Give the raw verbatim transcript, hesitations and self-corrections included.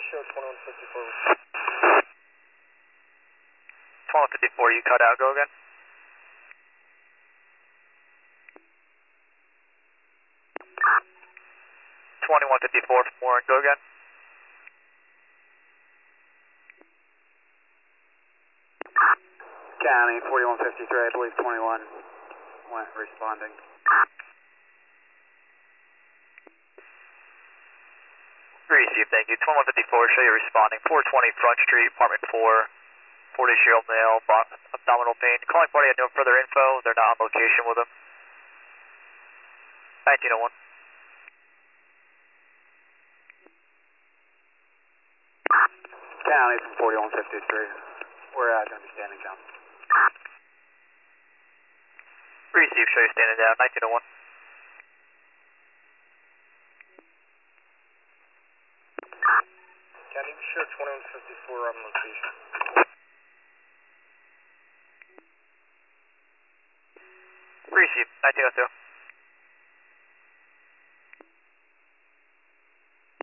show twenty-one fifty-four. twenty-one fifty-four, you cut out, go again. twenty-one fifty-four from Warren, go again. County, forty-one fifty-three, I believe twenty-one went responding. Received, thank you. twenty-one fifty-four, show you responding. four twenty Front Street, apartment four, forty-year-old male, abdominal pain. Calling party, had no further info. They're not on location with him. nineteen oh one. County from forty-one fifty-three. We're uh, going to be standing down. Received, show you standing down. nineteen oh one. County, show twenty-one fifty-four on location. Received, nineteen oh two.